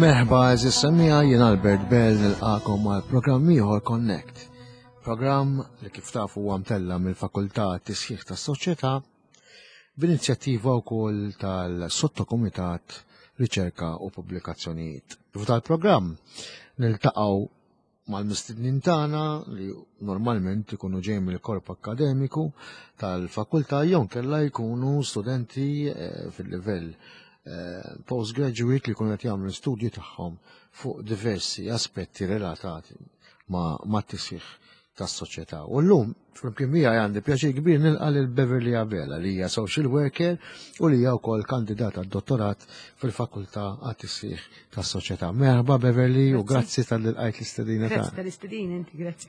Merħba, eżis semmija jien Albert Bell nilqakom għal programm ieħor Connect. Programm li kif tafu huwa mtella mill-Fakultà Tisħiħ tas-Soċjetà b'inizjattiva wkoll tal-Sottokumitat Riċerka u Pubblikazzjonijiet. F'dal-programm niltaqgħu mal-mistednin tagħna li normalment ikunu ġej mill-korp akademiku tal-fakultà jew kellha jkunu studenti fil-livell postgraduate li jkunu qed jagħmlu studji tagħhom fuq diversi aspetti relatati ma' tisħiħ tas-soċjetà. U llum flimkien miegħi għandi pjaċir kbir nilqa' lil Beverly Abela li hija social worker u li hija wkoll kandidata għad-dottorat fil-Fakultà għat-Tisħiħ tas-Soċjetà. Merħba Beverly u grazzi tal-ilqajt l-istedina tagħna. Grazzi tal-istedina inti, grazzi.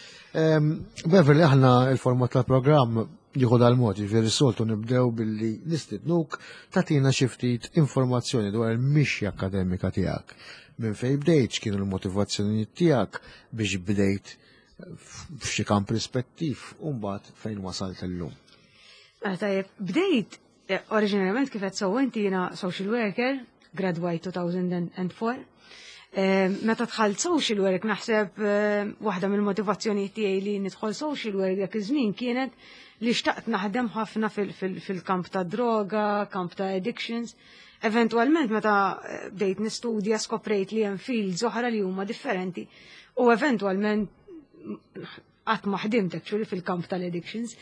Beverly, aħna il-format tal-programm jieħu dal-mod, ġifieri soltu nibdew billi nistidnuk tagħtina xi ftit informazzjoni dwar il-mixja akademika tiegħek. Minn fejn bdejt x'kienu l-motivazzjonijiet tiegħek biex bdejt f'xi kamp rispettiv u mbagħad fejn wasalt illum. Tajjeb, bdejt oriġinarjament kif qed sewwa inti jiena social worker, graduate 2004. Meta dħalt social work naħseb waħda mill-motivazzjonijiet tiegħi li nidħol social work dak iż-żmien kienet li xtaqt naħdem ħafna fil-kamp ta' droga, kamp ta' addictions. Eventualment meta bdejt nistudja skoprejt li hemm fields oħra li huma differenti u eventualment qatt ma ħdimt actually fil-kamp tal-addictions.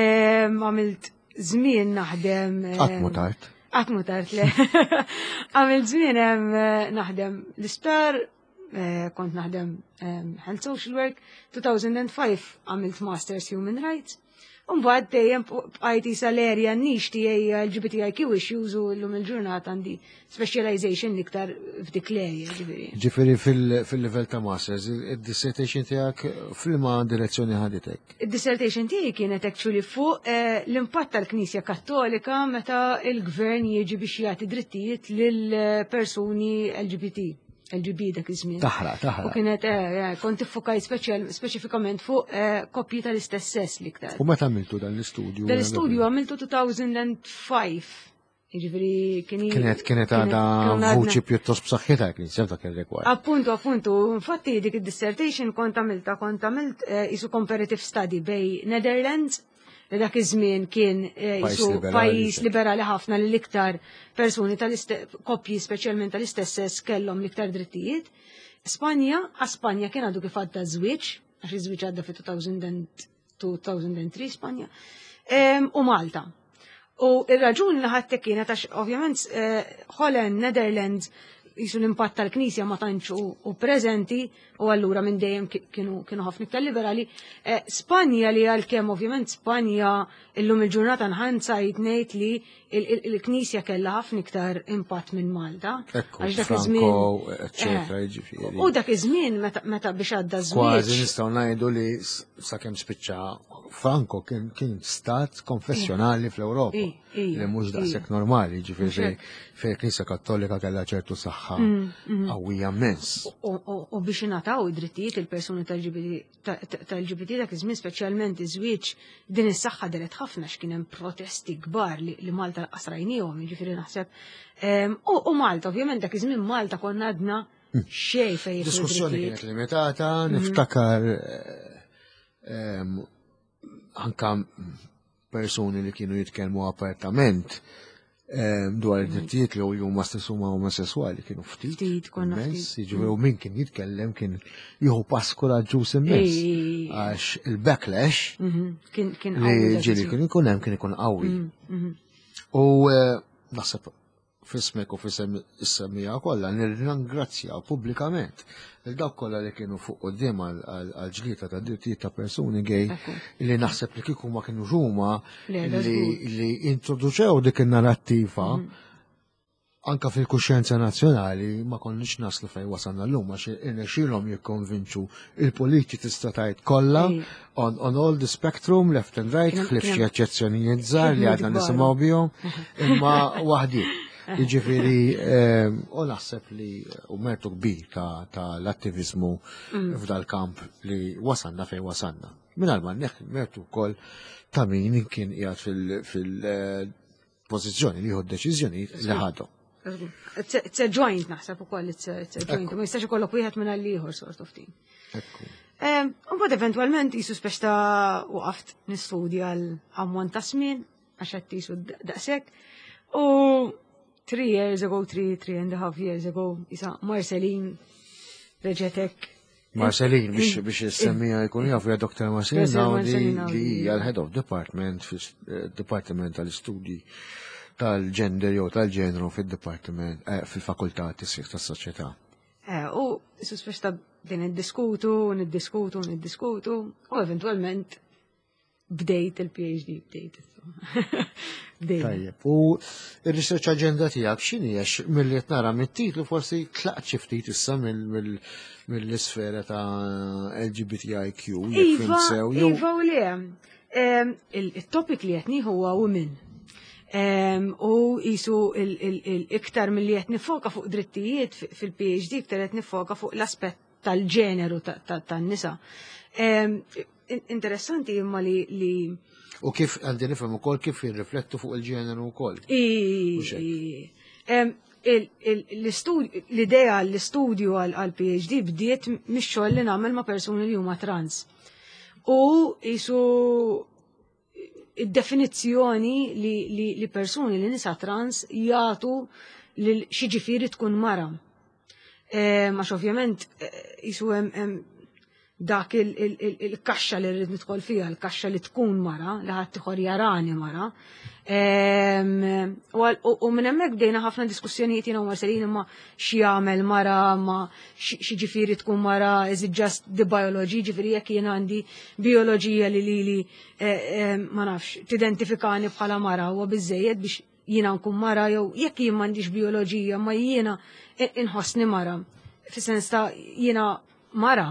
Għamilt żmien naħdem Qatt mu tard le. Għamilt żmien naħdem l-isptar, kont naħdem health social work, 2005 għamilt Masters Human Rights. Mbagħad dejjem bqajt sal-area n-nix tiegħi LGBTIQ issues u llum il-ġurnata għandi specialization iktar f'dik l-area ġifieri. Ġifieri fil-livell ta' masters, id-dissertation tiegħek f'liema direzzjoni ħaditek? Id-dissertation tiegħi kienet actually fuq l-impatt tal-Knisja Kattolika meta l-Gvern jiġi biex jagħti drittijiet lil persuni LGBT dak iż-żmien. Taħraq. U kienet kont iffokajt speċifikament fuq koppji tal-istess sess l-iktar. U meta għamiltu dan l-istudju? Dan l-istudju għamiltu 2005. Jiġifieri kienet għadha vuċi pjuttost b'saħħitha kien dak ir-rekord. Appuntu, infatti dik id-dissertation kont għamilt isu comparative study bej Netherlands li dak iż-żmien kien pajjiż liberali ħafna li l-iktar persuni koppji speċjalment tal-istess sess kellhom l-iktar drittijiet. Spanja kien għadu kif għadda żwieġ, għax iż-żwieġ għadda fi 2003 Spanja, u Malta. U ir-raġuni li ħadtek kienet għax ovvjament Holland, Netherlands jisu l-impatt tal-Knisja ma tantx u preżenti u allura minn dejjem kienu ħafna iktar liberali. Spanja li għalkemm ovvjament Spanja illum il-ġurnata nħansajt ngħid li l-Knisja kellha ħafna iktar impatt minn Malta. Għax dak iż-żmien. U dak iż-żmien meta biex għadda żmien. Kważi nistgħu ngħidu li sakemm spiċċa Franco kien stat konfessjonali fl-Ewropa. Li mhux daqshekk normali, ġifieri fejn il-Knisja Kattolika kellha ċertu saħħa qawwija immens. U biex ingħataw id-drittijiet il-persuni tal-LGBT dak iż-żmien speċjalment iż-żwieġ din is-saħħa delet ħafna x'kien hemm protesti kbar li Malta qasrajnihom, jiġifieri naħseb. U Malta, ovvjament dak iż-żmien Malta konna għadna xejn fejn. Diskussjoni kienet limitata, niftakar anka persuni li kienu jitkellmu apertament dwar id-drittijiet li huma stess huma omosessuali kienu ftit. Jiġifieri min kien jitkellem kien jieħu pass kuraġġuż immens. Għax il-backlash li ġieli kien ikun hemm kien ikun qawwi. U naħseb fismek u fisem is-semmija kollha nirringrazzjaw pubblikament il-dawk kollha li kienu fuq quddiem għall-ġlieta ta' drittijiet ta' persuni gej li naħseb li kieku ma kienu huma li introduċew dik in-narrattiva anka fil-kuxjenza nazzjonali ma konniex naslu fejn wasalna llum għax irnexxielhom jikkonvinċu il-politiċi statajt kollha on all the spectrum left and right ħlif xi eċċezzjonijiet żgħar li għadna nisimgħu bihom imma waħdiet. Jiġifieri u naħseb li u mertu kbir ta' l-attivizmu f'dal-kamp li wasanna fejn wasanna. Mingħajr ma mertu wkoll ta' min kien qiegħed fil-pożizzjoni li jieħu deċiżjonijiet li ħadhom. It's a joint naħseb ukoll, it's a joint. Ma jistax ikollok wieħed minn għall-ieħor sort of thing. Mbagħad eventwalment qisu spex ta' waqaft nistudja l-ammont ta' żmien għax qed qisu daqshekk. U 3 years ago, 3.5 years ago, isa Marceline reġetek. Marceline, biex jissemmija jkun jafu ja Dr. Marceline li hija l-Head of Department fil-Departiment tal-Istudji tal-Gender jew tal-ġenru fil-Departiment fil-Fakultà tas-Soċjetà. U suspex ta' din niddiskutu, u eventualment bdejt il-PhD, bdejt. Tajjeb, u il-research agenda tijak xini għax mill-li nara mit-titlu forsi tlaq ftit issa mill-sfera ta' LGBTIQ. Iva u li il-topic li jatni huwa women. U jisu iktar mill-li jatni foka fuq drittijiet fil-PhD, iktar jatni foka fuq l-aspet tal-ġeneru tan-nisa. Interessanti imma li u kif għandi nifhem ukoll kif jirriflettu fuq il-ġeneru wkoll. L-idea l-istudju għal-PhD bdiet mix-xogħol li nagħmel ma' persuni li huma trans. U jisu id-definizzjoni li persuni li nisa trans jagħtu lil xi ġifieri tkun mara. Għax ovvjament jisu hemm dak il-kaxxa li rrid nidħol fiha, l-kaxxa li tkun mara, li ħadd ieħor jarani mara. U minn hemmhekk bdejna ħafna diskussjonijiet jiena u Marceline imma xi jagħmel mara, ma xi ġifieri tkun mara, is it just the biology, ġifieri jekk jien għandi bioloġija li ma nafx tidentifikani bħala mara huwa biżejjed biex jiena nkun mara jew jekk jien m'għandix bioloġija ma jiena inħossni mara. Fis-sens ta' jiena mara.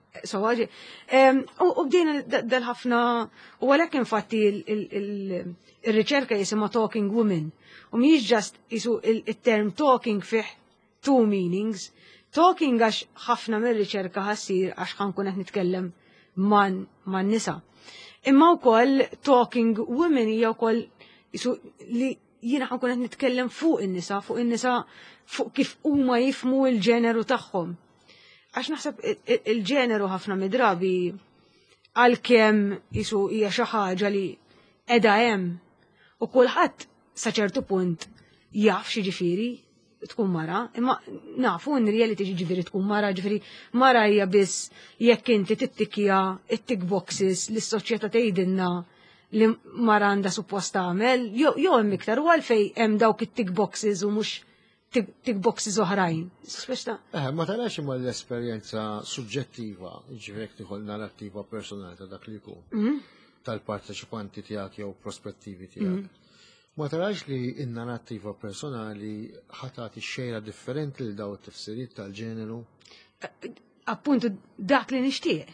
U bdejna dal-ħafna, u għalhekk infatti il-riċerka jisimha Talking Women. U mhijiex just jisu il-term talking fih two meanings. Talking għax ħafna mir-riċerka ħassir għax ħankun qed nitkellem man nisa. Imma wkoll Talking Women hija wkoll jisu li jiena ħankun qed nitkellem fuq in-nisa, fuq kif huma jifhmu l-ġeneru tagħhom. Għax naħseb il-ġeneru ħafna midrabi għalkemm jisu hija xi ħaġa li qiegħda hemm u kulħadd sa ċertu punt jaf xi ġifieri tkun mara, imma nafu n-reality ġifieri tkun mara, ġifieri mara hija biss jekk inti tittikja it-tick boxes li s-soċjetà tgħidilna li mara għandha suppost tagħmel, jew hemm iktar u għalfejn hemm dawk it-tick boxes u mhux tick boxes oħrajn. Ma tarax imma l-esperjenza suġġettiva, ġifieri tieħol narrattiva personali ta' dak li jkun tal-parteċipanti tiegħek jew prospettivi tiegħek. Ma tarax li n-narrattiva personali ħatati xejra differenti li daw it-tifsiriet tal-ġeneru? Appuntu dak li nixtieq.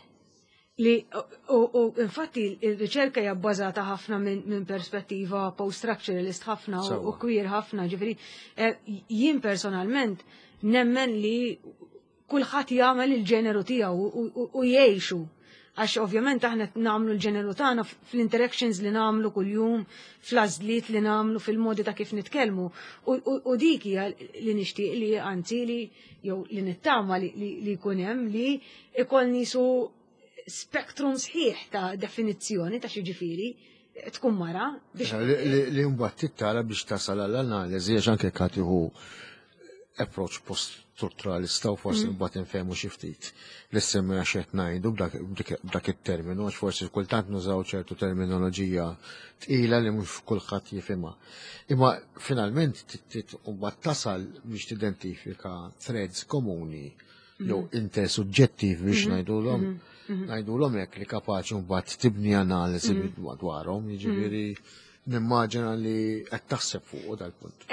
U infatti il-riċerka hija bbażata ħafna minn perspettiva post-structuralist ħafna u queer ħafna, ġifieri jien personalment nemmen li kulħadd jagħmel il-ġeneru tiegħu u jgħixu. Għax ovvjament aħna nagħmlu l-ġeneru tagħna fl-interactions li nagħmlu kuljum, fl-għażliet li nagħmlu, fil-modi ta' kif nitkellmu. U dik hija li nixtieq li anzi li jew li nittama li jkun hemm li ikoll nisu spektrum sħiħ ta' definizzjoni ta' xi ġifieri tkun mara biex li mbagħad tittara biex tasal għall-analiżi għax anke katiħu approach post-strutturalista u forsi mbagħad infehmu xi ftit li semmi għax qed ngħidu b'dak it-terminu għax forsi kultant nużaw ċertu terminoloġija tqila li mhux kulħadd jifhimha. Imma finalment mbagħad tasal biex tidentifika threads komuni jew intersuġġettiv biex ngħidulhom hekk li kapaċi mbagħad tibni analiżi dwarhom, jiġifieri nimmaġina li qed taħseb fuq dal-punt.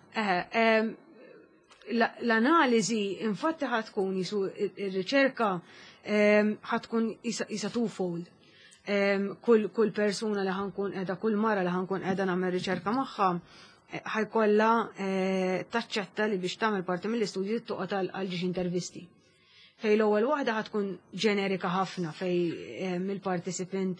L-analiżi infatti ħad tkun jisu ir-riċerka ħad tkun isa twofold. Kull persuna li ħankun qiegħda, kull mara li ħankun qiegħda nagħmel riċerka magħha ħajkollha taċċetta li biex tagħmel parti mill-istudji toqgħod għal ġiex intervisti. Fej l-ewwel waħda ħad tkun ġenerika ħafna fej mill-participant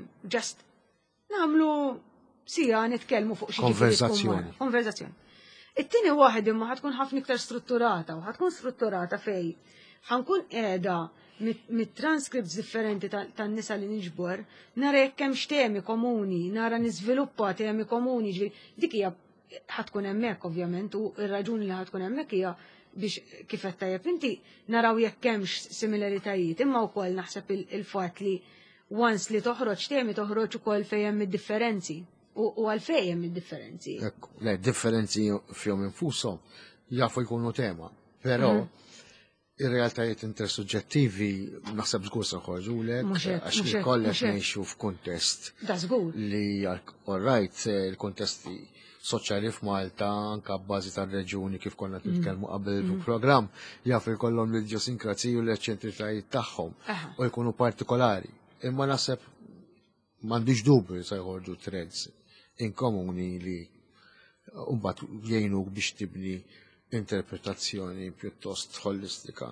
just nagħmlu sija nitkellmu fuq xi konverzazzjoni. It-tieni waħed imma ħatkun ħafna iktar strutturata u ħatkun strutturata fej ħankun qiegħda mit-transcripts differenti tan-nisa li niġbor, nara jekk hemm temi komuni, nara niżviluppa temi komuni, dik hija ħatkun hemmhekk ovvjament u r-raġuni li ħatkun hemmhekk hija biex kif qed tajjeb inti naraw jekk hemmx similaritajiet, imma wkoll naħseb il-fatt li once li toħroġ temi toħroġ ukoll fejn hemm id-differenzi u għalfejn hemm id-differenzi. Le, differenzi fihom infushom jafu jkunu tema, però ir-realtajiet intersuġġettivi naħseb żgur se ħorġulek għax li kollek ngħixu f'kuntest li all-right il-kuntesti soċjali f'Malta anke bbażi tar-reġjuni kif konna nitkellmu qabel fil-programm jafu jkollhom l-idiosinkraziji u l-eċċentritajiet tagħhom u jkunu partikolari. Imma naħseb m'għandix dubju se jħorġu trends inkomuni li mbagħad jgħinuk biex tibni interpretazzjoni pjuttost holistika.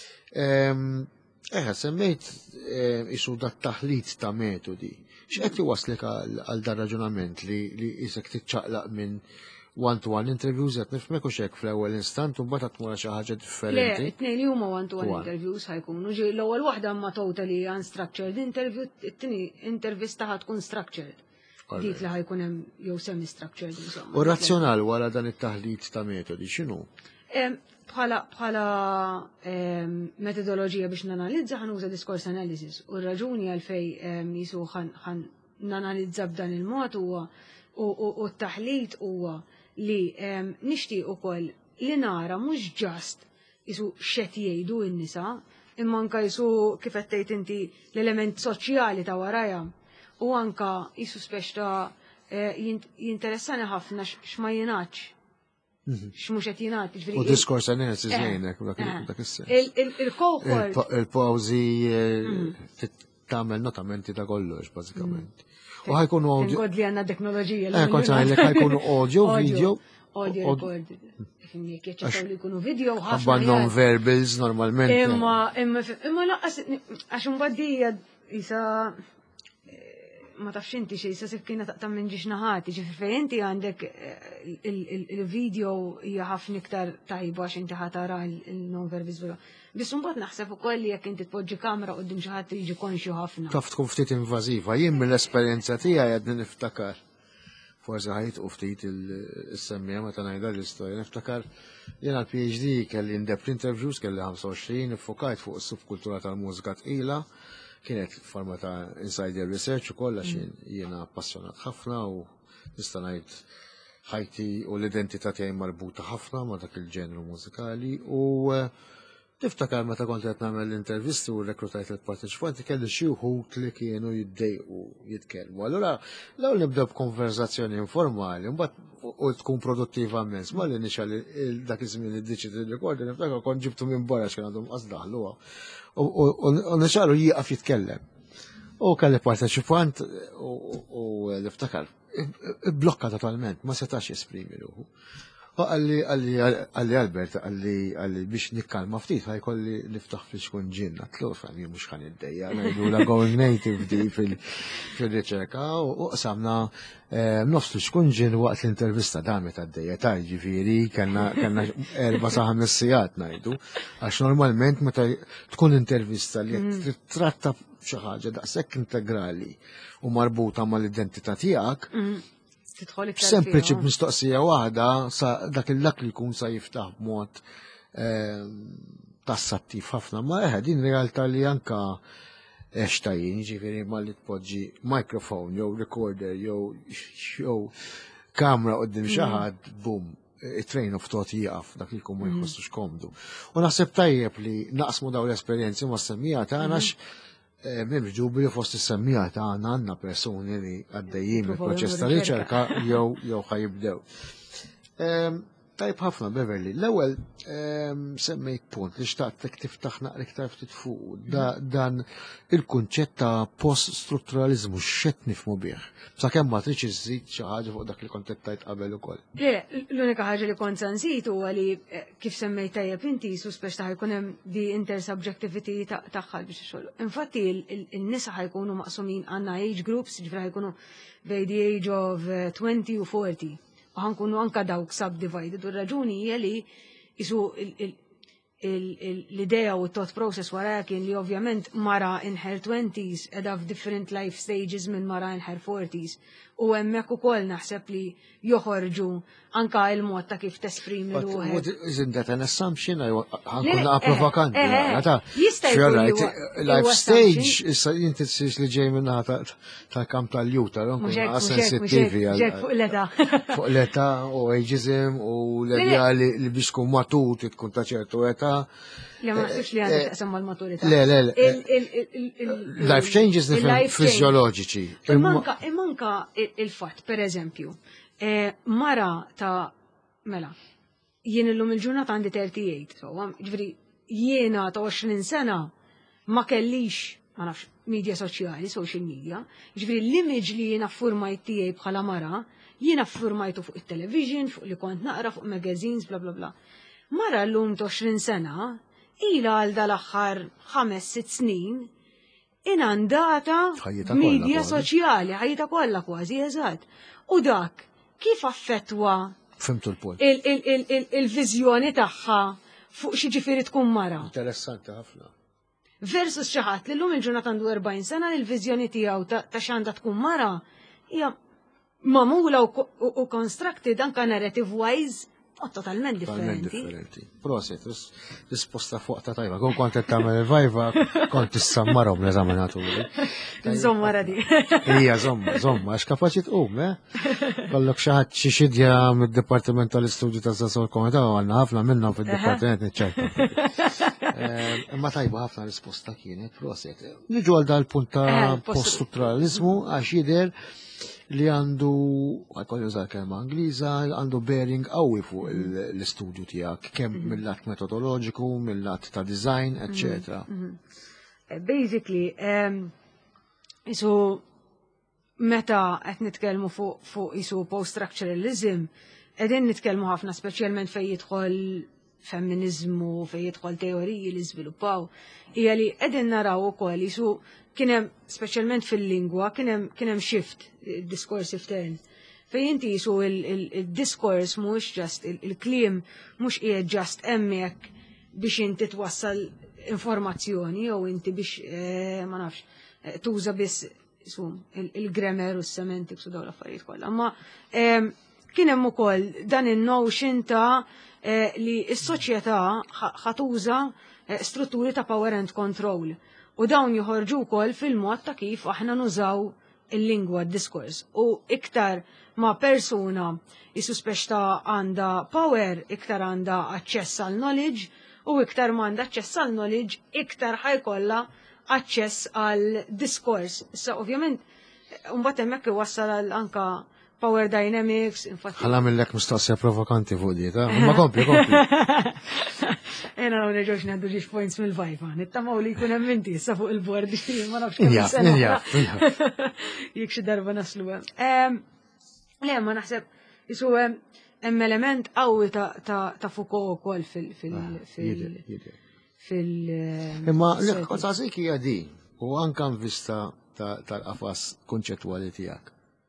Semmejt isu dat taħlit ta' metodi. X'qed iwaslek għal dan raġunament li isek tiċċaqlaq minn one-to-one interviews qed nifhmek hux hekk fl-ewwel instant u mbagħad tmur xi ħaġa differenti. Le, it-tnejn li huma one-to-one interviews ħajkunu. L-ewwel waħda ma totally unstructured interview, it-tieni intervista ħatkun structured. Dik li ħajkun hemm jew semi-structured insomma. U razzjonal wara dan it-taħlit ta' metodi x'inhu? Bħala metodoloġija biex nanalizza ħanuża discourse analysis u r-raġuni għalfej jisu ħan nanalizza b'dan il-mod huwa u t-taħlit huwa li nixtieq ukoll li nara mhux ġast jisu x'qed jgħidu n-nisa imma anke jisu kif qed tgħid inti l-element soċjali ta' warajha. U anka jisu speċta jinteressani ħafna x'ma jingħadx. X'mhux qed jingħad. U diskors analysis lejnek dak is-sens. Il-cohort. Il-pawżi tagħmel notamenti ta' kollox bażikament. U ħajkunu audio. Inkod li għandna teknoloġija. Kont ngħidlek ħajkunu audio, video. Audio record. Jaċċettaw li jkunu video ħafna. Ħabba non-verbals normalment. Imma laqqas għax imbagħad isa ma tafx inti xej sa kienet taqta' minn ġiex naħati, ġifieri inti għandek il-video hija ħafna iktar tajba għax inti ħatara il-non-verbals vera. Biss imbagħad naħseb ukoll li jekk inti tpoġġi kamra quddiem xi ħadd jiġi konxju ħafna. Taf tkun ftit invażiva, jien mill-esperjenza tiegħi qed niftakar. Forsi ħajtqu ftit is-semmija meta ngħidha l-istorja. Niftakar jien għall-PhD kelli in-depth interviews kelli 25 iffokajt fuq is-subkultura tal-mużika tqila. Kienet forma ta' insider research u kollha jiena appassjonat ħafna u nista' ngħid ħajti u l-identità tiegħi marbuta ħafna ma' dak il-ġenru mużikali u tiftakar meta kont qed nagħmel l-intervisti u rekrutajt il-parteċipanti kelli xi wħud li kienu jiddejqu jitkellmu. Allura l-ewwel nibdew b'konverzazzjoni informali mbagħad u tkun produttiva immens. Ma li nixal dak iż-żmien id-digital recorder niftakar kont ġibtu minn barra x'kien għandhom qas daħluha. U nixalu jieqaf jitkellem. U kelli parteċipant u niftakar blokka totalment, ma setax jesprimi ruħu. Għalli Albert, għalli biex nikkalma ftit, ħajkolli niftaħ fil xkun ġinna, t-luf għalli mux għan id-dejja, għalli la going native di fil-riċerka, u samna nofs li xkun ġin waqt l-intervista dami ta' d-dejja ta' ġifiri, kanna 4 sa' 5 sijat najdu, għax normalment meta tkun intervista li tratta xaħġa daqsek integrali u marbuta mal-identità tijak, sempliċi b'mistoqsija waħda sa dak il-lak li jkun sa jiftaħ b'mod tassattiv ħafna. Ma din realtà li anka eċtajin, ġifieri ma li tpoġġi microphone, jew recorder, jew kamra qoddim xi ħadd, bum, it-train of thought jieqaf dak li jkun ma jħossux komdu. U naħseb tajjeb li naqsmu daw l-esperjenzi ma' semmija tagħna Mem ġubi fost is-semmija ta' għandna persuni li għaddejjin il-proċess ta' riċerka jew ħajibdew. Tajb ħafna Beverly, l-ewwel semmejt punt li xtaqtek tiftaħ naqra iktar ftit fuq dan il-kunċett ta' post-strutturalizmu x'qed nifhmu bih. Sakemm ma tridx iżid xi ħaġa fuq dak li kont tajt qabel ukoll. L-unika ħaġa li kont nżid huwa li kif semmejt tajjeb inti suspex ta' jkun hemm di intersubjectivity tagħha biex ixogħol. Infatti in-nisa ħajkunu maqsumin għandna age groups, ġifieri ħajkunu bejn the age of 20 u 40. ħankunu anka dawk subdivided, u raġuni hija li isu l-idea u t-thought process wara kien li ovvjament mara in her 20s edha f'different life stages minn mara in her 40s. U hemmhekk ukoll naħseb li joħorġu anka il-mod ta' kif tesprimi ruħek. Isn't that an assumption? Ħankun provokanti. Life stage, issa jinti tsirx li ġej minna ta' kamp tal-juta, sensitivi fuq l-età u ageism u l-edja li biex tkun matut, tkun ta' ċertu età. Le, ma naħsibx li għandek taqsam mal-maturità. Le. Life changes fizjoloġiċi. Imanka il-fatt, per eżempju, mara ta' mela, jien illum il-ġurnata għandi 38, ġifri jiena ta' 20 sena ma kellix, ma nafx, media soċjali, social media, ġifri l-image li jiena ffurmajt tiegħi bħala mara, jiena ffurmajtu fuq il-television, fuq li kont naqra, fuq magazines, bla bla bla. Mara l-lum ta' 20 sena, ila għal dal-axħar 5-6 snin, inandata media soċjali, ħajta kollha kważi, eżatt. U dak, kif affettwa il-vizjoni tagħha fuq xi ġifieri tkun mara? Interessanti ħafna. Versus xi ħadd li llum il-ġurnata għandu 40 sena il-viżjoni tiegħu ta' x'għandha tkun mara hija magħmula u constructed anke narrative wise totalment differenti. Proset, risposta fuq ta' tajba. Kun kont qed tagħmel il-vajva, kont tissammarhom l-eżaminaturi. Nżommara di. Hija żomma, għax kapaċi tqum, Kollok xi ħadd xi xidja mid-Dipartiment tal-Istudju tas-Sessor Komunità għandna ħafna minnhom fid-Dipartiment niċċerta. Imma tajba ħafna risposta kienet, proset. Niġu għal dal-punt ta' poststrukturalizmu għax jidher li għandu, għakollu użar kelma Angliża, għandu bearing qawwi fuq l-istudju tiegħek, kemm mill-lat metodoloġiku, mill-lat ta' design, etc. Basically, isu meta qed nitkellmu fuq isu post-structuralism, qegħdin nitkellmu ħafna speċjalment fejn jidħol femminizmu, fejn jidħol teoriji li żviluppaw, hija li qegħdin naraw ukoll isu kienem, specialment fil-lingwa, kienem shift, discoursive turn. Fej inti jisu il-discourse mux just, il-klim mux qiegħed just emmek biex inti twassal informazzjoni, jew inti biex, ma nafx, tuża biss il-grammar u s-semantics u dawn l-affarijiet kollha. Amma kienem ukoll dan in-notion ta' li s-soċjetà ħatuża strutturi ta' power and control. U dawn joħorġu wkoll fil-mod ta' kif aħna nużaw il-lingwa d-diskors. U iktar ma' persuna jisuspex ta' għanda power, iktar għanda aċċess għal knowledge, u iktar ma' għanda aċċess għal knowledge, iktar ħajkolla aċċess għal diskors. Issa ovvjament, mbagħad hemmhekk iwassal għal anka power dynamics, infatti. Ħallamillek mistoqsija provokanti fuq di, ta' ma kompli. Ena għu neġoċ naddu ġiġ points mill-vajfa, nittamaw li jkun emminti issa fuq il-bord, ma nafx kemm jek xi darba naslu. Le, ma naħseb, jisu hemm element qawwi ta' Foucault ukoll Imma l-ħosa zik hija di, u anke vista tal-qafas konċettwali tiegħek.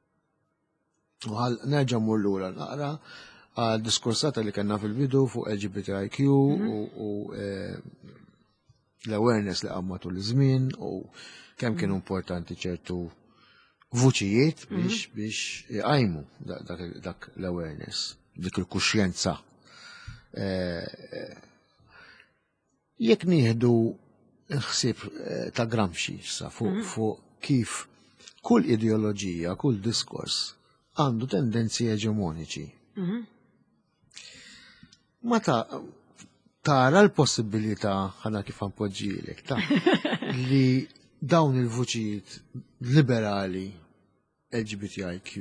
Nerġa' mmur lura naqra għal diskursata li kellna fil-bidu fuq LGBTIQ u l-awareness li għammatu l-żmien u kemm kienu importanti ċertu vuċijiet biex jgħajmu dak l-awareness, dik il-kuxjenza. Jekk nieħdu ħsieb ta' Gramsci fuq kif kull ideoloġija, kull diskors għandu tendenzi eġemoniċi. Ma tara l-possibilità ħana kif għanpoġġilek ta' li dawn il-vuċijiet liberali LGBTIQ,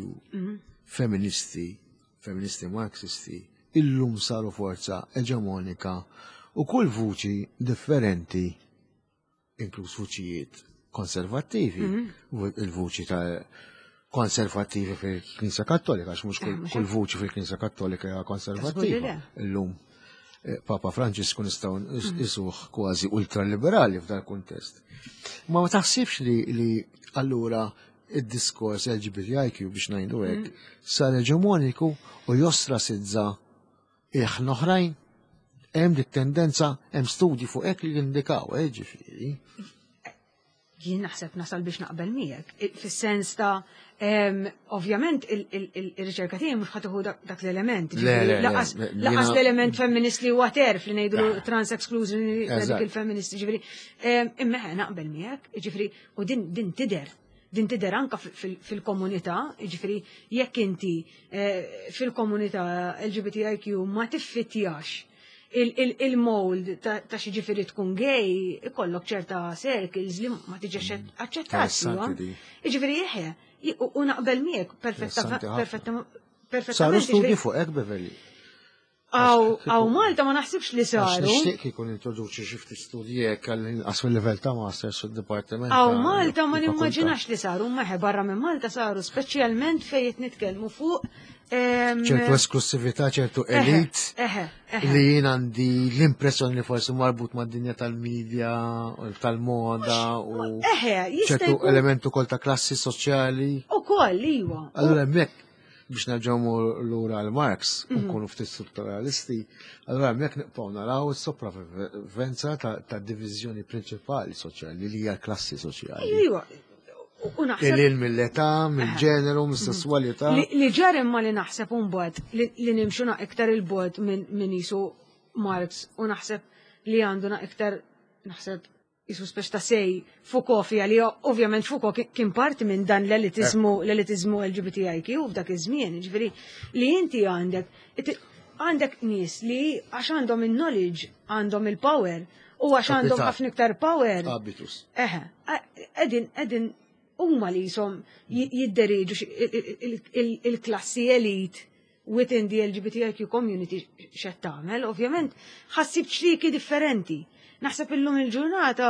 feministi marxisti, illum saru forza eġemonika u kull vuċi differenti, inkluż vuċijiet konservattivi, il-vuċi ta' konservativi fil-Knisja Kattolika, għax mhux kull vuċi fil-Knisja Kattolika hija konservattiva. Illum Papa Franġisku nistgħu isuh kważi ultraliberali f'dan kuntest. Ma taħsibx li allura id-diskors LGBTIQ biex ngħidu hekk sar eġemoniku u jostrasizza il-ħn oħrajn. Hemm dik tendenza, hemm studji fuq hekk li jindikaw, ġifieri. Jien naħseb nasal biex naqbel miegħek, fis-sens ta' ovvjament il-riċerka tiegħi mhux ħadd dak l-element. Laqas l-element feminist li huwa terf li ngħidu trans exclusion dik il-feminist, ġifieri. Imma naqbel miegħek, ġifieri, u din tidher anke fil-komunità, ġifieri jekk inti fil-komunità LGBTIQ ma tiffittjax il-mold ta' xi ġifieri tkun gay, ikollok ċerta circles li ma tiġix aċċettati. Ġifieri u naqbel miegħek perfettament. Saru studji fuq hekk Beverly. Aw Malta ma naħsibx li saru. Nixtieq ikun introduċi xi ftit studji hekk għal livell ta' masters fid-dipartiment. Aw Malta ma nimmaġinax li saru, meħe barra minn Malta saru speċjalment fejn qed nitkellmu fuq ċertu esklusività, ċertu elit li jien għandi l-impressjoni li forsi marbut mad dinja tal-medja, tal-moda u ċertu elementu kol ta' klassi soċjali. U koll, iwa. Allora hemmhekk biex nerġgħu lura l-Marx, nkunu ftit strutturalisti, allora hemmhekk nibqgħu naraw is-sopravivenza ta' diviżjoni prinċipali soċjali li hija klassi soċjali. Iwa. Il-ilm mill-età, mill-ġeneru, mis-sessualità. Li ġarem ma li naħseb un-bod, li nimxuna iktar il-bod minn jisu Marx, u naħseb li għanduna iktar, naħseb jisu speċ ta' sej Foucault fija li ovvjament Foucault kien parti minn dan l-elitizmu LGBTIQ u f'dak iż-żmien, ġifieri li inti għandek nies li għax għandhom il-knowledge, għandhom il-power, u għax għandhom ħafna iktar power. Habitus. Edin huma li jisom jidderiġu il-klassi elite within the LGBTIQ community xed tagħmel, ovvjament ħassib ċriki differenti. Naħseb illum il-ġurnata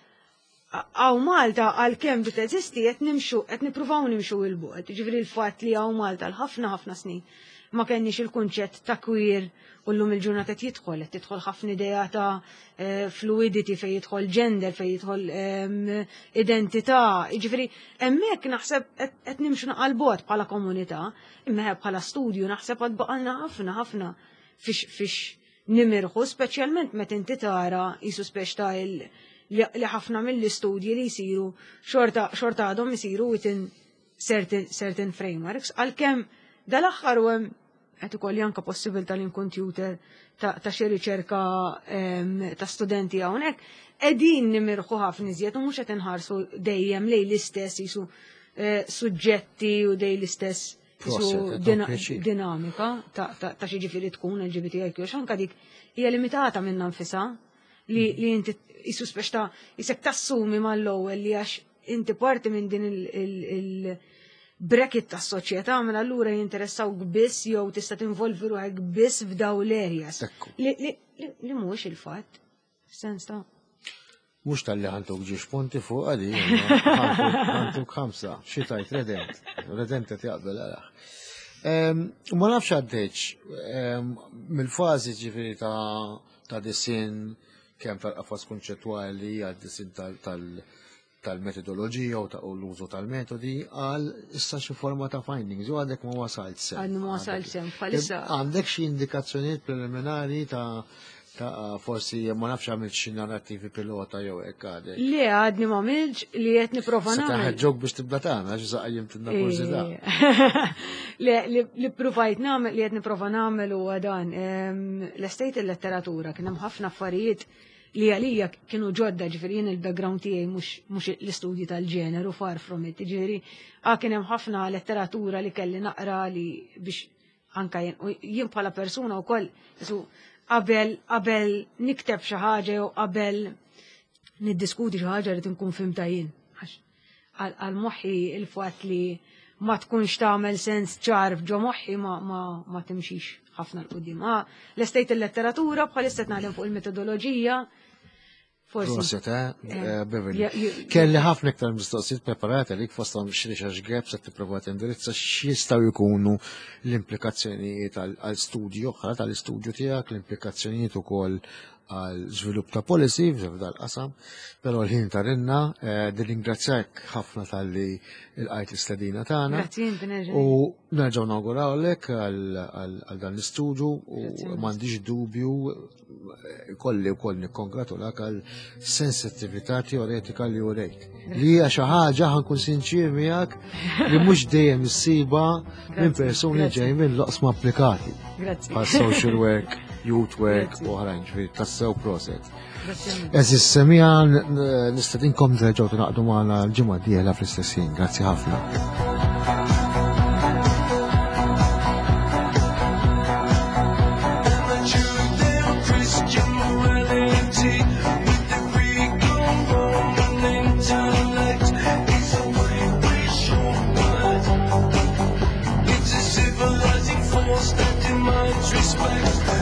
għaw Malta għal-kemm bit eżisti qed nippruvaw nimxu il-bogħod. Ġifieri l-fatt li għaw Malta l-ħafna snin ma kenniex il-kunċett ta' queer u llum il-ġurnata qed tidħol ħafna idea ta' fluidity fejn jidħol gender, fejn jidħol identità. Jiġifieri hemmhekk naħseb qed nimxu għall-bogħod bħala komunità, imma bħala studju naħseb qed baqalna ħafna fix nimirħu, speċjalment meta inti tara jisu speċ ta' li ħafna mill-istudji li jsiru xorta għadhom isiru within certain frameworks, għalkemm dal-aħħar u qed ikolli anke possibilità li nkun tutor ta' xi riċerka ta' studenti hawnhekk, qegħdin nimirħu ħafna iżjed u mhux qed inħarsu dejjem lejn l-istess jisu suġġetti u dejjem l-istess dinamika ta' xi ġifieri tkun LGBTIQ għax anke dik hija limitata minn nfisha li inti jisu speċ ta' jisek tassumi mal-ewwel li għax inti parti minn din il-bracket tas-soċjetà mela allura jinteressawk biss jew tista' tinvolvi ruħek biss f'daw l-areas. Li mhuwiex il-fatt. Sens ta' mux tal-li ħantuk ġiex punti fuq għadi, ħantuk 5, xitajt redent qed jaqbel għalaħ. Ma nafx għaddeċ, mill-fazi ġifiri ta' disin kemm tal-qafas konċettwali għad-disin tal-metodoloġija u l-użu tal-metodi għal issa xi forma ta' findings, u għadek ma wasalt sem. Għadni ma wasalt sem, bħalissa. Għandek xi indikazzjonijiet preliminari ta' forsi ma nafx għamil xi narrativi pilota jew hekk għadek. Le għadni ma għamilx li qed nipprova nagħmel. Se taħeġġok biex tibda tagħmel għax żaqajjem tinna kursità. Li ppruvajt nagħmel li qed nipprova nagħmel huwa dan l-estejt il-letteratura kien hemm ħafna affarijiet li għalija kienu ġodda ġifieri jien il-background tiegħi mhux l-istudji tal-ġeneru far from it. Ġifieri kien hemm ħafna letteratura li kelli naqra li biex anke jien bħala persuna wkoll qabel nikteb xi ħaġa jew qabel niddiskuti xi ħaġa rid inkun fimta jien. Għal moħħi il-fatt li ma tkunx tagħmel sens ċar ġo moħħi ma timxix ħafna l-qudiem. L-estejt il-letteratura bħalissa qed naħdem fuq il-metodoloġija. Forsi Beverly. Kelli ħafna iktar mistoqsijiet preparati għalik fosthom xi gaps qed tipprova tindirizza x'jistgħu jkunu l-implikazzjonijiet għal studju oħra tal-istudju tiegħek, l-implikazzjonijiet ukoll għal żvilupp ta' policy f'dan qasam, però l-ħin tarinna, ringrazzjak ħafna tal-li il-qajt l-istadina tagħna. U nerġgħu nawgurawlek għal dan l-istudju u m'għandix dubju kolli wkoll nikkongratulak għal sensittività teoretika li urejt. Li hija xi ħaġa ħankun sinċir miegħek li mhux dejjem issiba minn persuni ġej minn loqsma applikati. Għal social work, youth work u oħrajn ġifieri tassew proset. Eżis semija nistedinkom terġgħu tingħaqdu magħna l-ġimgħa d-dieħla fl-istess ħin. Grazzi ħafna. Respect.